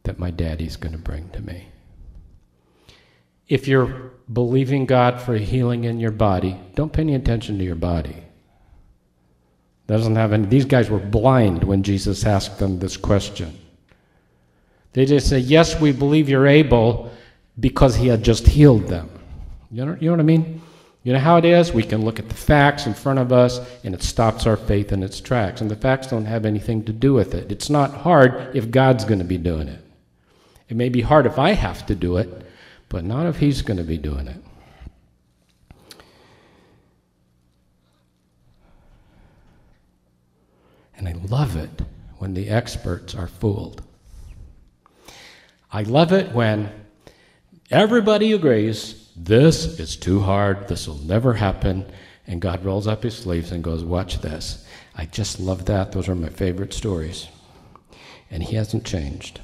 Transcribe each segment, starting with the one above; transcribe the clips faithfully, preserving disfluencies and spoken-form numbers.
that my daddy's going to bring to me. If you're believing God for healing in your body, don't pay any attention to your body. Doesn't have any. These guys were blind when Jesus asked them this question. They just say, yes, we believe you're able, because he had just healed them. You know, you know what I mean? You know how it is? We can look at the facts in front of us, and it stops our faith in its tracks. And the facts don't have anything to do with it. It's not hard if God's going to be doing it. It may be hard if I have to do it, but not if he's going to be doing it. And I love it when the experts are fooled. I love it when everybody agrees, this is too hard, this will never happen, and God rolls up his sleeves and goes, watch this. I just love that. Those are my favorite stories. And he hasn't changed.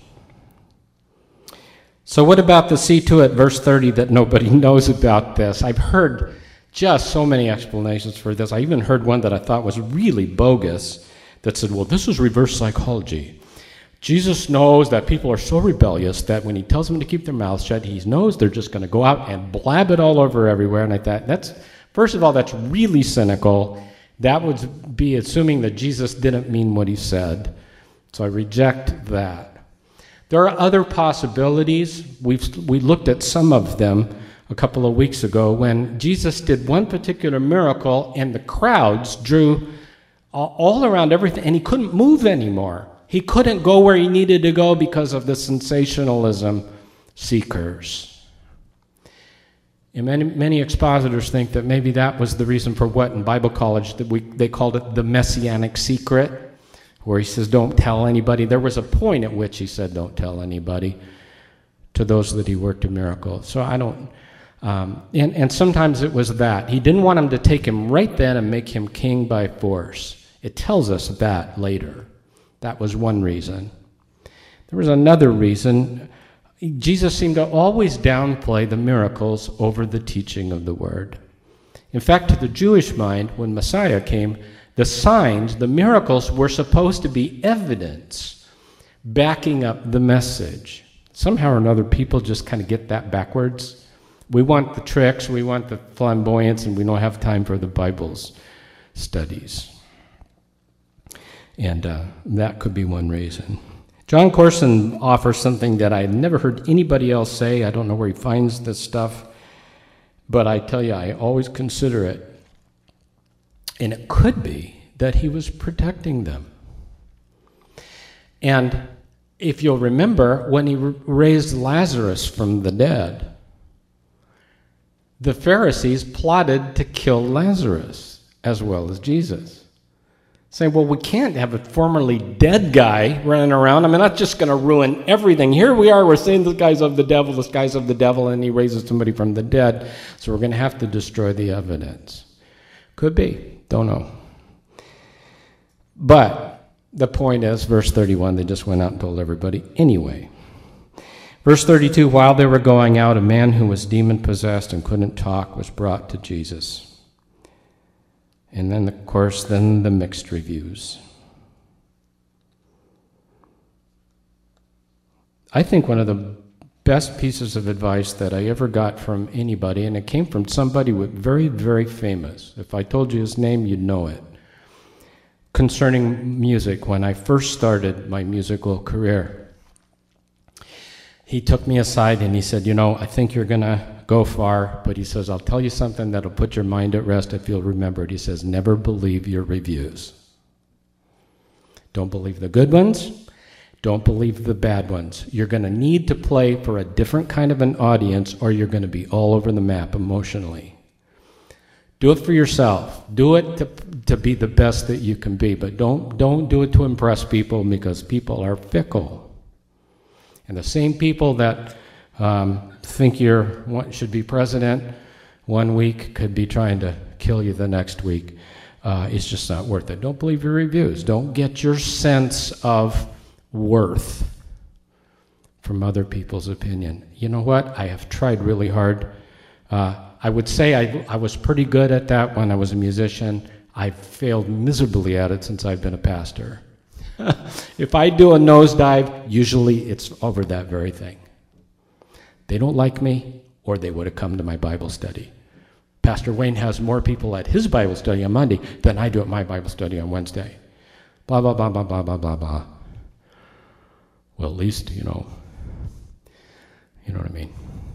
So what about the see to it, verse thirty, that nobody knows about this? I've heard just so many explanations for this. I even heard one that I thought was really bogus that said, well, this is reverse psychology. Jesus knows that people are so rebellious that when he tells them to keep their mouths shut, he knows they're just going to go out and blab it all over everywhere. And I thought, that's, first of all, that's really cynical. That would be assuming that Jesus didn't mean what he said. So I reject that. There are other possibilities. We've we looked at some of them a couple of weeks ago when Jesus did one particular miracle and the crowds drew all around everything, and he couldn't move anymore. He couldn't go where he needed to go because of the sensationalism seekers. And many, many expositors think that maybe that was the reason for what in Bible college that we they called it the messianic secret, where he says, don't tell anybody. There was a point at which he said, don't tell anybody to those that he worked a miracle. So I don't, um, and, and sometimes it was that. He didn't want him to take him right then and make him king by force. It tells us that later. That was one reason. There was another reason. Jesus seemed to always downplay the miracles over the teaching of the word. In fact, to the Jewish mind, when Messiah came, the signs, the miracles were supposed to be evidence backing up the message. Somehow or another, people just kind of get that backwards. We want the tricks, we want the flamboyance, and we don't have time for the Bible's studies. And uh, that could be one reason. John Corson offers something that I had never heard anybody else say. I don't know where he finds this stuff, but I tell you, I always consider it. And it could be that he was protecting them. And if you'll remember, when he raised Lazarus from the dead, the Pharisees plotted to kill Lazarus as well as Jesus. Saying, well, we can't have a formerly dead guy running around. I mean, that's just going to ruin everything. Here we are, we're saying this guy's of the devil, this guy's of the devil, and he raises somebody from the dead. So we're going to have to destroy the evidence. Could be. Don't know. But the point is, verse thirty-one, they just went out and told everybody anyway. Verse thirty-two, while they were going out, a man who was demon-possessed and couldn't talk was brought to Jesus. And then, of course, then the mixed reviews. I think one of the best pieces of advice that I ever got from anybody, and it came from somebody with very, very famous. If I told you his name, you'd know it. Concerning music, when I first started my musical career, he took me aside and he said, you know, I think you're going to go far, but he says, I'll tell you something that'll put your mind at rest if you'll remember it. He says, never believe your reviews. Don't believe the good ones. Don't believe the bad ones. You're going to need to play for a different kind of an audience, or you're going to be all over the map emotionally. Do it for yourself. Do it to, to be the best that you can be, but don't, don't do it to impress people, because people are fickle. And the same people that um, think you should be president one week could be trying to kill you the next week. Uh, it's just not worth it. Don't believe your reviews. Don't get your sense of worth from other people's opinion. You know what? I have tried really hard. Uh, I would say I, I was pretty good at that when I was a musician. I've failed miserably at it since I've been a pastor. If I do a nosedive, usually it's over that very thing. They don't like me, or they would have come to my Bible study. Pastor Wayne has more people at his Bible study on Monday than I do at my Bible study on Wednesday. Blah, blah, blah, blah, blah, blah, blah, blah. Well, at least, you know, you know what I mean.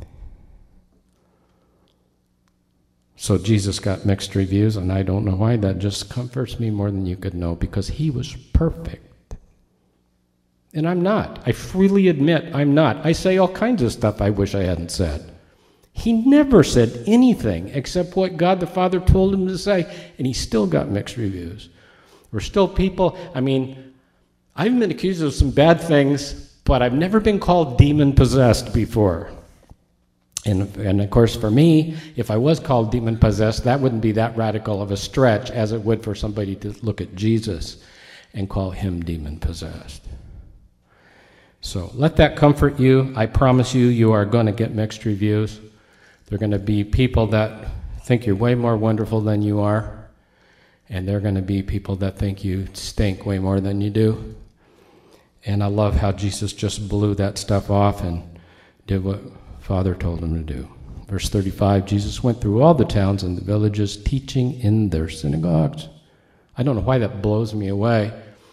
So Jesus got mixed reviews, and I don't know why. That just comforts me more than you could know, because he was perfect. And I'm not. I freely admit I'm not. I say all kinds of stuff I wish I hadn't said. He never said anything except what God the Father told him to say, and he still got mixed reviews. We're still people. I mean, I've been accused of some bad things, but I've never been called demon-possessed before. And, and of course, for me, if I was called demon-possessed, that wouldn't be that radical of a stretch as it would for somebody to look at Jesus and call him demon-possessed. So let that comfort you. I promise you, you are going to get mixed reviews. There are going to be people that think you're way more wonderful than you are, and there are going to be people that think you stink way more than you do. And I love how Jesus just blew that stuff off and did what Father told him to do. Verse thirty-five, Jesus went through all the towns and the villages, teaching in their synagogues. I don't know why that blows me away.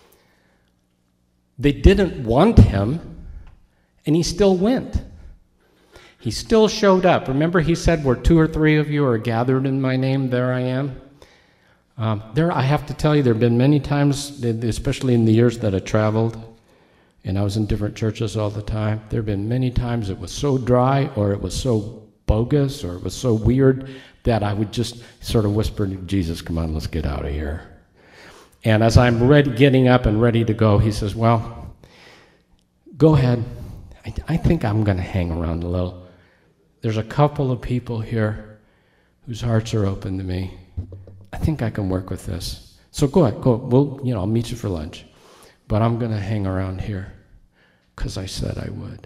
They didn't want him, and he still went. He still showed up. Remember, he said, where two or three of you are gathered in my name, there I am. Um, there, I have to tell you, there have been many times, especially in the years that I traveled, and I was in different churches all the time, there have been many times it was so dry, or it was so bogus, or it was so weird, that I would just sort of whisper to Jesus, come on, let's get out of here. And as I'm ready, getting up and ready to go, he says, well, go ahead. I, I think I'm going to hang around a little. There's a couple of people here whose hearts are open to me. I think I can work with this. So go ahead, go. We'll, you know, I'll meet you for lunch. But I'm going to hang around here because I said I would.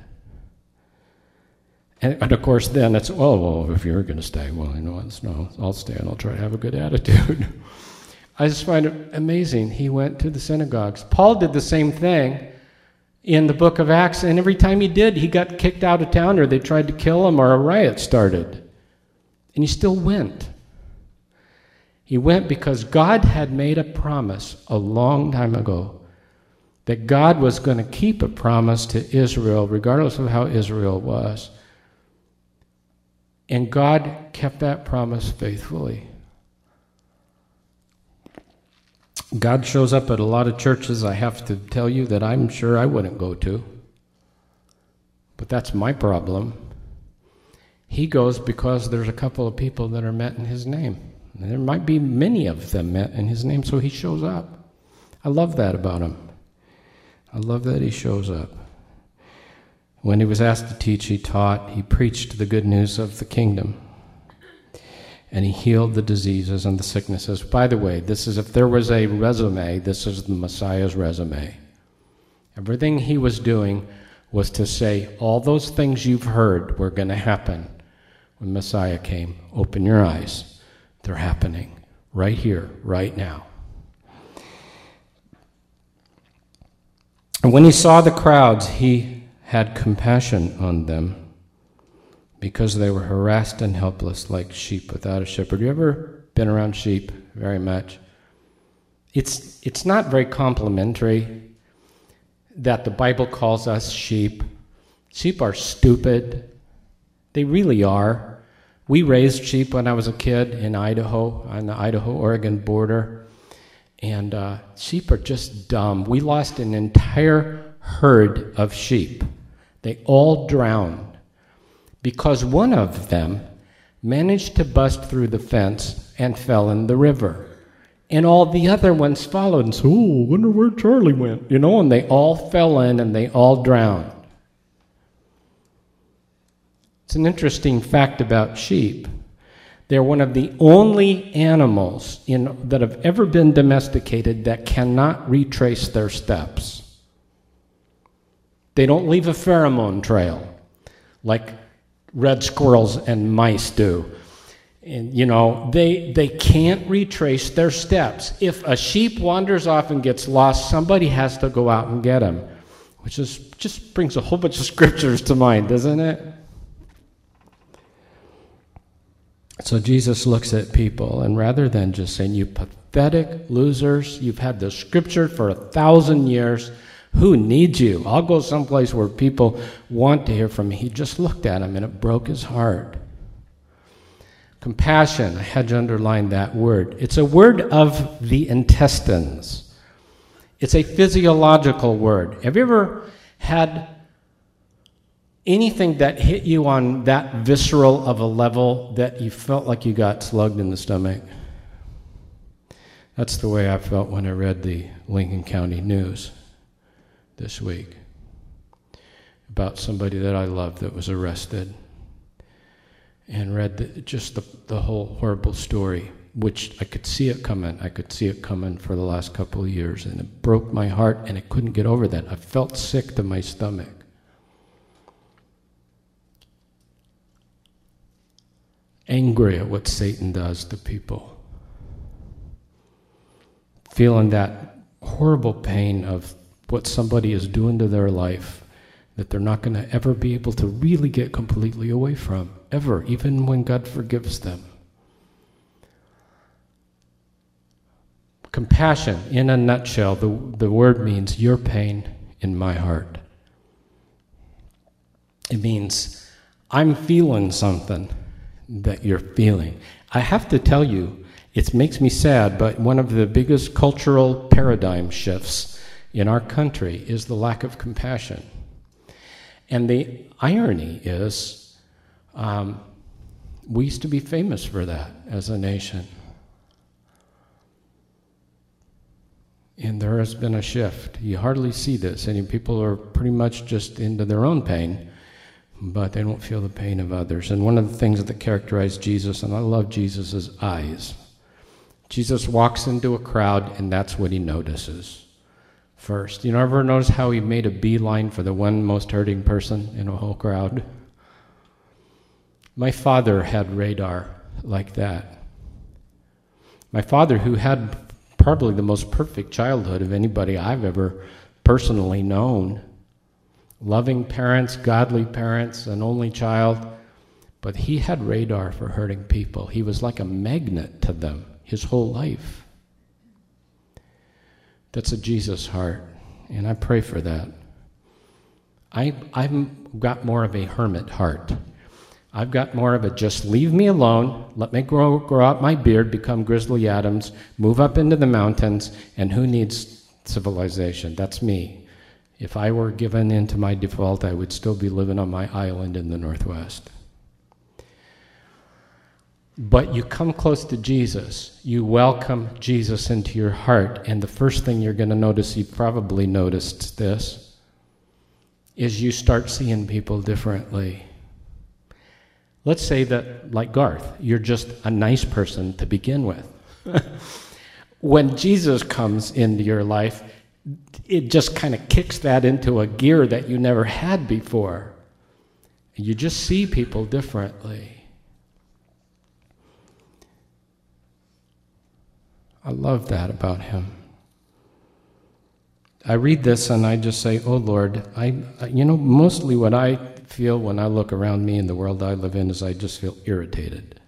And, and of course, then it's, oh, well, if you're going to stay, well, you know what? No, I'll stay and I'll try to have a good attitude. I just find it amazing. He went to the synagogues. Paul did the same thing in the book of Acts, and every time he did, he got kicked out of town, or they tried to kill him, or a riot started. And he still went. He went because God had made a promise a long time ago that God was going to keep a promise to Israel, regardless of how Israel was. And God kept that promise faithfully. God shows up at a lot of churches, I have to tell you, that I'm sure I wouldn't go to. But that's my problem. He goes because there's a couple of people that are met in his name. And there might be many of them met in his name, so he shows up. I love that about him. I love that he shows up. When he was asked to teach, he taught. He preached the good news of the kingdom. And he healed the diseases and the sicknesses. By the way, this is, if there was a resume, this is the Messiah's resume. Everything he was doing was to say, all those things you've heard were going to happen when Messiah came. Open your eyes. They're happening right here, right now. And when he saw the crowds, he had compassion on them, because they were harassed and helpless like sheep without a shepherd. You ever been around sheep very much? It's, it's not very complimentary that the Bible calls us sheep. Sheep are stupid. They really are. We raised sheep when I was a kid in Idaho, on the Idaho-Oregon border, and uh, sheep are just dumb. We lost an entire herd of sheep. They all drowned, because one of them managed to bust through the fence and fell in the river. And all the other ones followed and said, oh, I wonder where Charlie went. You know, and they all fell in and they all drowned. It's an interesting fact about sheep. They're one of the only animals in, that have ever been domesticated that cannot retrace their steps. They don't leave a pheromone trail like red squirrels and mice do. And, you know, they they can't retrace their steps. If a sheep wanders off and gets lost, somebody has to go out and get him, which is just brings a whole bunch of scriptures to mind, doesn't it? So Jesus looks at people, and rather than just saying, you pathetic losers, you've had the scripture for a thousand years, who needs you? I'll go someplace where people want to hear from me. He just looked at him, and it broke his heart. Compassion, I had to underline that word. It's a word of the intestines. It's a physiological word. Have you ever had anything that hit you on that visceral of a level that you felt like you got slugged in the stomach? That's the way I felt when I read the Lincoln County News this week about somebody that I loved that was arrested, and read the, just the, the whole horrible story, which I could see it coming. I could see it coming for the last couple of years, and it broke my heart, and I couldn't get over that. I felt sick to my stomach. Angry at what Satan does to people. Feeling that horrible pain of what somebody is doing to their life that they're not going to ever be able to really get completely away from, ever, even when God forgives them. Compassion, in a nutshell, the, the word means your pain in my heart. It means I'm feeling something that you're feeling. I have to tell you, it makes me sad, but one of the biggest cultural paradigm shifts in our country is the lack of compassion. And the irony is, um, we used to be famous for that as a nation. And there has been a shift. You hardly see this. And people are pretty much just into their own pain, but they don't feel the pain of others. And one of the things that characterized Jesus, and I love Jesus' eyes. Jesus walks into a crowd, and that's what he notices first. You know, ever notice how he made a beeline for the one most hurting person in a whole crowd? My father had radar like that. My father, who had probably the most perfect childhood of anybody I've ever personally known, loving parents, godly parents, an only child, but he had radar for hurting people. He was like a magnet to them his whole life. That's a Jesus heart, and I pray for that. I, I've got more of a hermit heart. I've got more of a just leave me alone, let me grow, grow out my beard, become Grizzly Adams, move up into the mountains, and who needs civilization? That's me. If I were given into my default, I would still be living on my island in the Northwest. But you come close to Jesus, you welcome Jesus into your heart, and the first thing you're going to notice, you probably noticed this, is you start seeing people differently. Let's say that, like Garth, you're just a nice person to begin with. When Jesus comes into your life, it just kind of kicks that into a gear that you never had before. You just see people differently. I love that about him. I read this and I just say, oh Lord, I, you know, mostly what I feel when I look around me in the world I live in is I just feel irritated.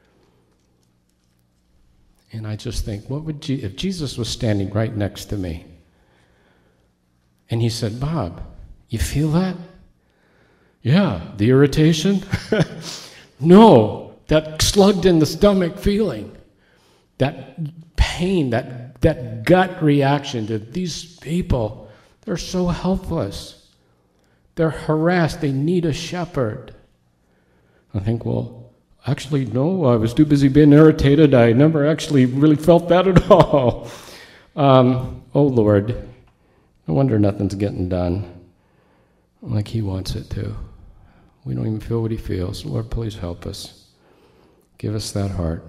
And I just think, what would Je- if Jesus was standing right next to me and he said, Bob, you feel that? Yeah, the irritation? No, that slugged in the stomach feeling, that pain, that, that gut reaction to these people. They're so helpless. They're harassed. They need a shepherd. I think, well, actually, no, I was too busy being irritated. I never actually really felt that at all. Um, oh, Lord, no wonder nothing's getting done like he wants it to. We don't even feel what he feels. Lord, please help us. Give us that heart.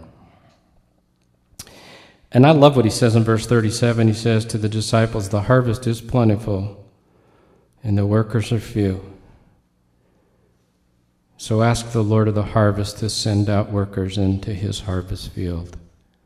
And I love what he says in verse thirty-seven. He says to the disciples, the harvest is plentiful, and the workers are few. So ask the Lord of the harvest to send out workers into his harvest field.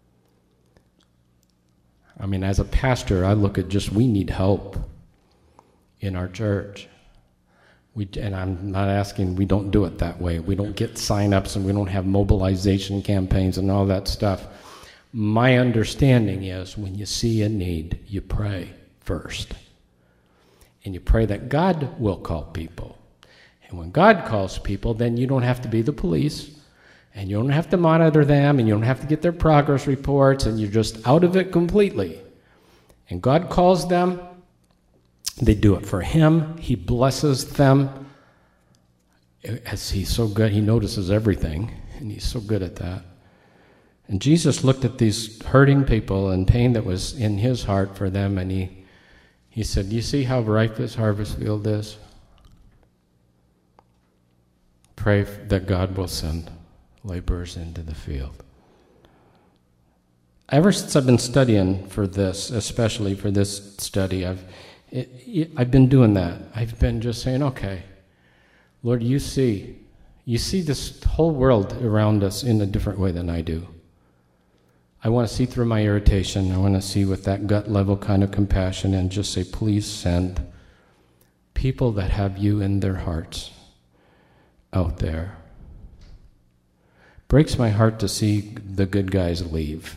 I mean, as a pastor, I look at just, we need help in our church. We, and I'm not asking, we don't do it that way. We don't get sign-ups and we don't have mobilization campaigns and all that stuff. My understanding is when you see a need, you pray first. And you pray that God will call people. And when God calls people, then you don't have to be the police, and you don't have to monitor them, and you don't have to get their progress reports, and you're just out of it completely. And God calls them. They do it for him. He blesses them. As he's so good, he notices everything, and he's so good at that. And Jesus looked at these hurting people and pain that was in his heart for them, and he, he said, you see how ripe this harvest field is? Pray that God will send laborers into the field. Ever since I've been studying for this, especially for this study, I've it, it, I've been doing that. I've been just saying, okay, Lord, you see, you see this whole world around us in a different way than I do. I want to see through my irritation. I want to see with that gut level kind of compassion and just say, please send people that have you in their hearts out there. Breaks my heart to see the good guys leave.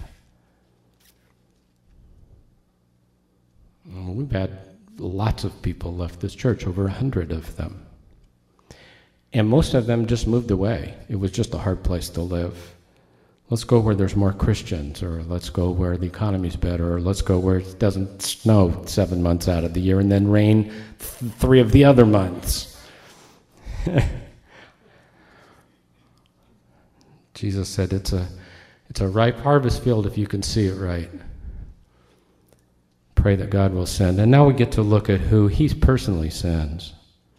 We've had lots of people left this church, over a hundred of them. And most of them just moved away. It was just a hard place to live. Let's go where there's more Christians, or let's go where the economy's better, or let's go where it doesn't snow seven months out of the year and then rain th- three of the other months. Jesus said it's a, it's a ripe harvest field if you can see it right. Pray that God will send. And now we get to look at who he personally sends.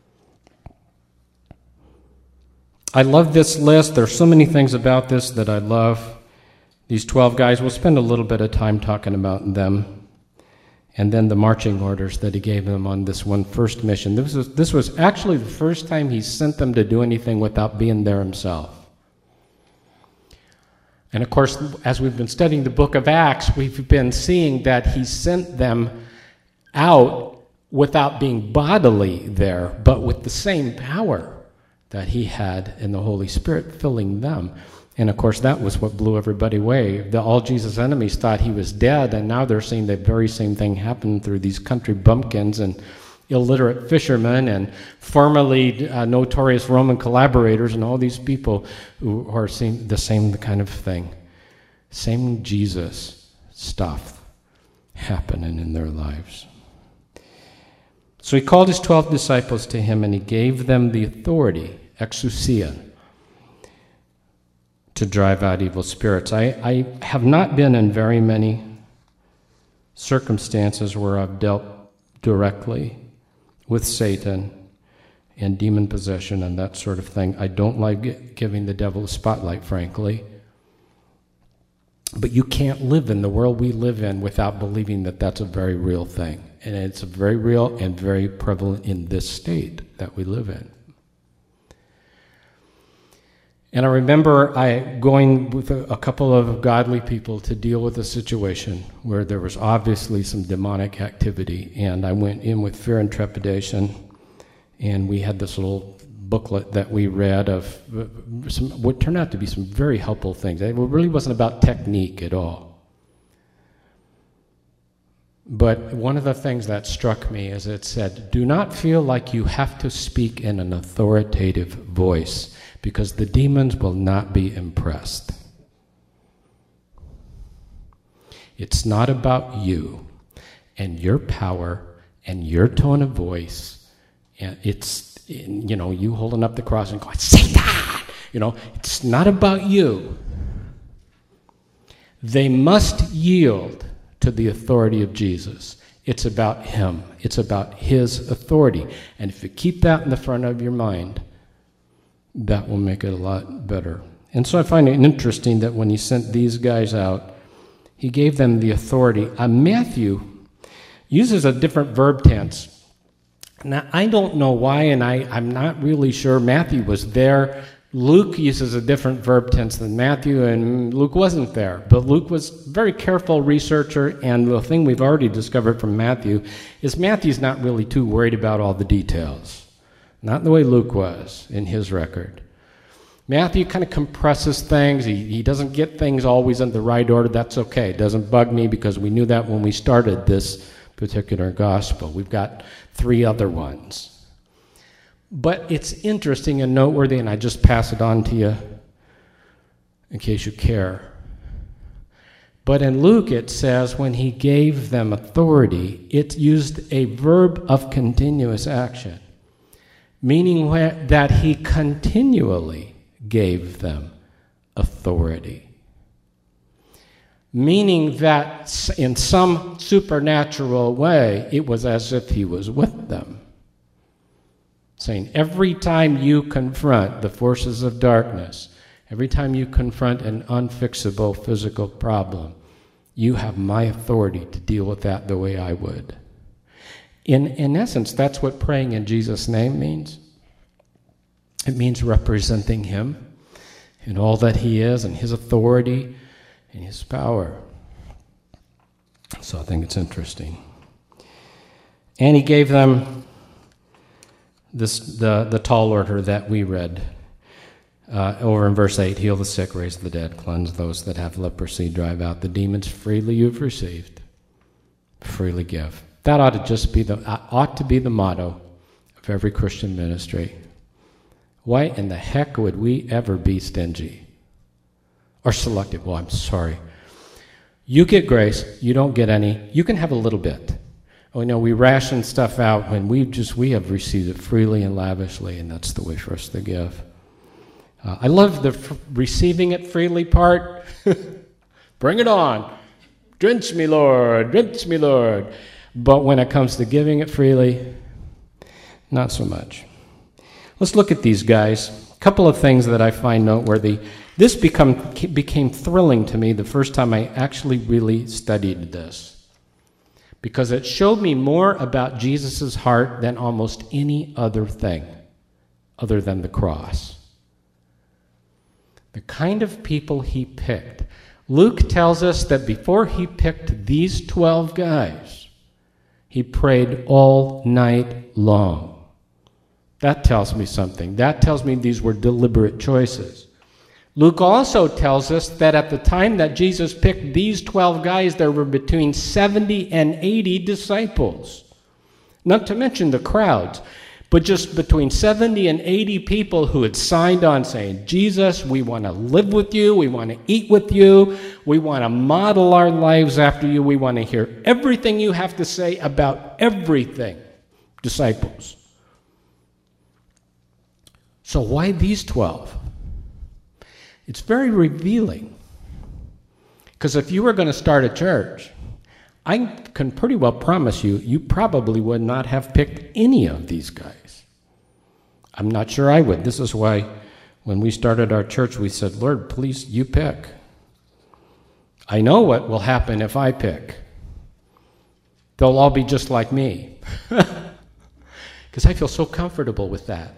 I love this list. There's so many things about this that I love. These twelve guys, we'll spend a little bit of time talking about them. And then the marching orders that he gave them on this one first mission. This was, this was actually the first time he sent them to do anything without being there himself. And of course, as we've been studying the book of Acts, we've been seeing that he sent them out without being bodily there, but with the same power that he had in the Holy Spirit filling them. And of course, that was what blew everybody away. The, all Jesus' enemies thought he was dead, and now they're seeing the very same thing happen through these country bumpkins and illiterate fishermen and formerly uh, notorious Roman collaborators and all these people who are seeing the same kind of thing. Same Jesus stuff happening in their lives. So he called his twelve disciples to him, and he gave them the authority, exousia, to drive out evil spirits. I, I have not been in very many circumstances where I've dealt directly with Satan and demon possession and that sort of thing. I don't like giving the devil a spotlight, frankly. But you can't live in the world we live in without believing that that's a very real thing. And it's very real and very prevalent in this state that we live in. And I remember I going with a, a couple of godly people to deal with a situation where there was obviously some demonic activity, and I went in with fear and trepidation, and we had this little booklet that we read of some, what turned out to be some very helpful things. It really wasn't about technique at all. But one of the things that struck me is it said, do not feel like you have to speak in an authoritative voice, because the demons will not be impressed. It's not about you and your power and your tone of voice. And it's, you know, you holding up the cross and going, Satan! You know, it's not about you. They must yield to the authority of Jesus. It's about him. It's about his authority. And if you keep that in the front of your mind, that will make it a lot better. And so I find it interesting that when he sent these guys out, he gave them the authority. Uh, Matthew uses a different verb tense. Now, I don't know why, and I, I'm not really sure. Matthew was there. Luke uses a different verb tense than Matthew, and Luke wasn't there. But Luke was a very careful researcher, and the thing we've already discovered from Matthew is Matthew's not really too worried about all the details. Not the way Luke was in his record. Matthew kind of compresses things. He, he doesn't get things always in the right order. That's okay. It doesn't bug me because we knew that when we started this particular gospel. We've got three other ones. But it's interesting and noteworthy, and I just pass it on to you in case you care. But in Luke it says when he gave them authority, it used a verb of continuous action, meaning that he continually gave them authority. Meaning that in some supernatural way, it was as if he was with them. Saying, every time you confront the forces of darkness, every time you confront an unfixable physical problem, you have my authority to deal with that the way I would. In, in essence, that's what praying in Jesus' name means. It means representing him in all that he is and his authority and his power. So I think it's interesting. And he gave them this the, the tall order that we read uh, over in verse eight. Heal the sick, raise the dead, cleanse those that have leprosy, drive out the demons. Freely you've received, freely give. That ought to just be the ought to be the motto of every Christian ministry. Why in the heck would we ever be stingy? Or selective? Well, I'm sorry. You get grace, you don't get any. You can have a little bit. Oh, you know, we ration stuff out when we just, we have received it freely and lavishly, and that's the way for us to give. Uh, I love the f- receiving it freely part. Bring it on. Drench me, Lord. Drench me, Lord. But when it comes to giving it freely, not so much. Let's look at these guys. A couple of things that I find noteworthy. This become, became thrilling to me the first time I actually really studied this, because it showed me more about Jesus' heart than almost any other thing other than the cross. The kind of people he picked. Luke tells us that before he picked these twelve guys, he prayed all night long. That tells me something. That tells me these were deliberate choices. Luke also tells us that at the time that Jesus picked these twelve guys, there were between seventy and eighty disciples. Not to mention the crowds, but just between seventy and eighty people who had signed on saying, Jesus, we want to live with you, we want to eat with you, we want to model our lives after you, we want to hear everything you have to say about everything. Disciples. So why these twelve? It's very revealing. Because if you were going to start a church, I can pretty well promise you, you probably would not have picked any of these guys. I'm not sure I would. This is why when we started our church, we said, Lord, please, you pick. I know what will happen if I pick. They'll all be just like me. Because I feel so comfortable with that.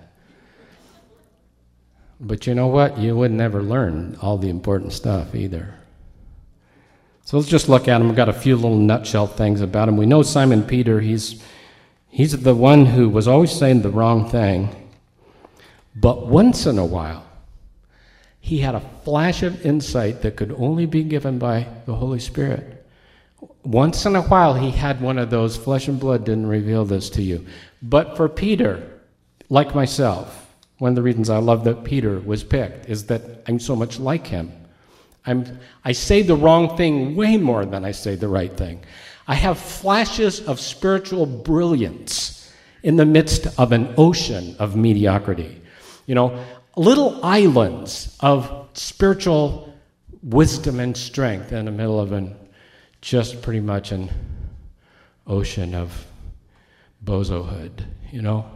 But you know what? You would never learn all the important stuff either. So let's just look at him. We've got a few little nutshell things about him. We know Simon Peter, he's, he's the one who was always saying the wrong thing. But once in a while, he had a flash of insight that could only be given by the Holy Spirit. Once in a while, he had one of those, flesh and blood didn't reveal this to you. But for Peter, like myself, one of the reasons I love that Peter was picked is that I'm so much like him. I'm, I say the wrong thing way more than I say the right thing. I have flashes of spiritual brilliance in the midst of an ocean of mediocrity. You know, little islands of spiritual wisdom and strength in the middle of an just pretty much an ocean of bozohood, you know.